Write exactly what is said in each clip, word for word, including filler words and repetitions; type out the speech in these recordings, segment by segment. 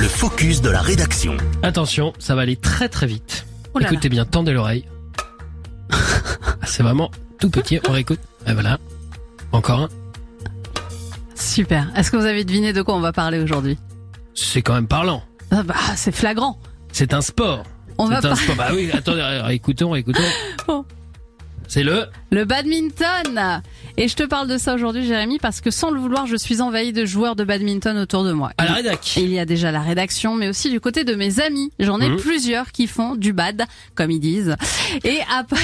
le focus de la rédaction. Attention, ça va aller très très vite. Oh là Écoutez là. bien, tendez l'oreille. C'est vraiment tout petit, on réécoute. Et voilà. Encore un. Super. Est-ce que vous avez deviné de quoi on va parler aujourd'hui? C'est quand même parlant. Ah bah, c'est flagrant. C'est un sport. On C'est va un par- sport. Bah oui, attendez, réécoutons, réécoutons. Oh. C'est le... Le badminton. Et je te parle de ça aujourd'hui, Jérémy, parce que sans le vouloir, je suis envahie de joueurs de badminton autour de moi. à la rédac. Il y a déjà la rédaction, mais aussi du côté de mes amis. J'en ai Mmh. plusieurs qui font du bad, comme ils disent. Et, app-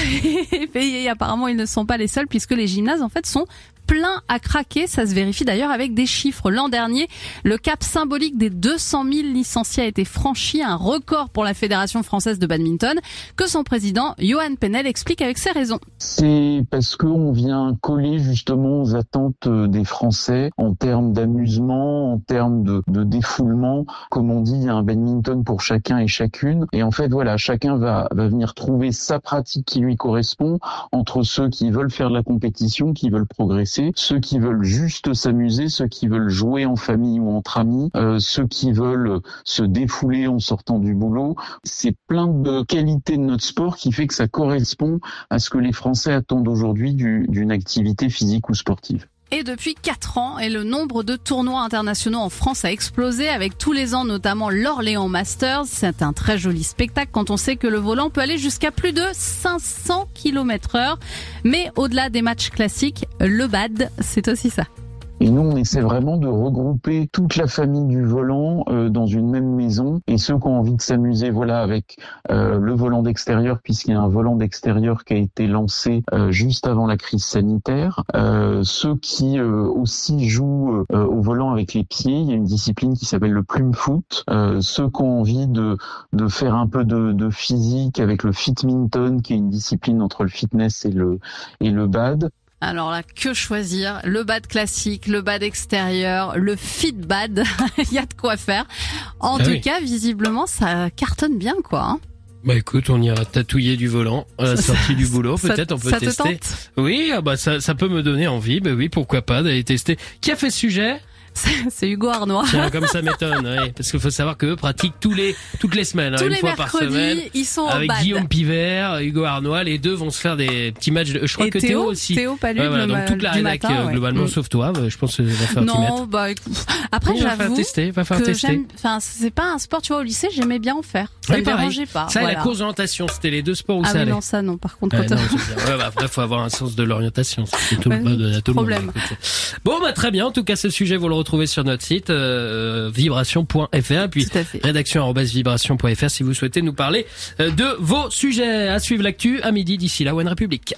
et apparemment, ils ne sont pas les seuls, puisque les gymnases, en fait, sont pleins à craquer. Ça se vérifie d'ailleurs avec des chiffres. L'an dernier, le cap symbolique des deux cent mille licenciés a été franchi, un record pour la Fédération française de badminton, que son président, Johan Penel, explique avec ses raisons. C'est parce qu'on vient coller justement aux attentes des Français en termes d'amusement, en termes de, de défoulement. Comme on dit, il y a un badminton pour chacun et chacune. Et en fait, voilà, chacun va, va venir trouver sa pratique qui lui correspond entre ceux qui veulent faire de la compétition, qui veulent progresser, ceux qui veulent juste s'amuser, ceux qui veulent jouer en famille ou entre amis, euh, ceux qui veulent se défouler en sortant du boulot. C'est plein de qualités de notre sport qui fait que ça correspond à ce que les Français attendent aujourd'hui du, d'une activité physique ou sportive. Et depuis quatre ans, et le nombre de tournois internationaux en France a explosé avec tous les ans, notamment l'Orléans Masters. C'est un très joli spectacle quand on sait que le volant peut aller jusqu'à plus de cinq cents kilomètres heure. Mais au-delà des matchs classiques, le bad, c'est aussi ça. Et nous, on essaie vraiment de regrouper toute la famille du volant euh, dans une même maison. Et ceux qui ont envie de s'amuser, voilà, avec euh, le volant d'extérieur, puisqu'il y a un volant d'extérieur qui a été lancé euh, juste avant la crise sanitaire. Euh, ceux qui euh, aussi jouent euh, au volant avec les pieds, il y a une discipline qui s'appelle le plume foot. Euh, ceux qui ont envie de de faire un peu de, de physique avec le fitminton, qui est une discipline entre le fitness et le et le bad. Alors là, que choisir? Le bad classique, le bad extérieur, le fit bad. Il y a de quoi faire. En Ah tout oui. cas, visiblement, ça cartonne bien, quoi. Hein. Bah écoute, on ira tatouiller du volant à la Ça- sortie du boulot. ça- Peut-être on peut ça te tester. tente? Oui, ah bah ça, ça peut me donner envie. Bah oui, pourquoi pas d'aller tester. Qui a fait ce sujet? C'est c'est Hugo Arnois. Tiens, comme ça m'étonne, ouais, parce qu'il faut savoir qu'eux pratiquent tous les toutes les semaines, hein, Tous une les fois par mercredis, semaine. ils sont au Avec bad. Guillaume Pivert, Hugo Arnois, les deux vont se faire des petits matchs. De... Je crois Et que Théo, Théo aussi. Théo Palude, Ouais, voilà, le donc ma- toute la du rédac matin, euh, ouais. globalement, Mm. sauf toi, euh, je pense que va faire un petit Non, mètre. bah écoute. Après, Bon, va faire j'avoue tester, va faire que tester. j'aime. Enfin, c'est pas un sport, tu vois, au lycée, j'aimais bien en faire. Ça Oui, me pareil. dérangeait pas. Ça et voilà. la course d'orientation, c'était les deux sports où Ah ça oui, allait. non, ça non. Par contre, Ouais, quand non, c'est bien. Ouais, bah, après, faut avoir un sens de l'orientation. C'est tout Ouais, le mode à tout le monde. problème. Écoute. Bon, bah, très bien. En tout cas, ce sujet, vous le retrouvez sur notre site, euh, vibration point f r. Puis, Tout à fait. rédaction arobase vibration point f r si vous souhaitez nous parler euh, de vos sujets. À suivre l'actu à midi d'ici là, One République.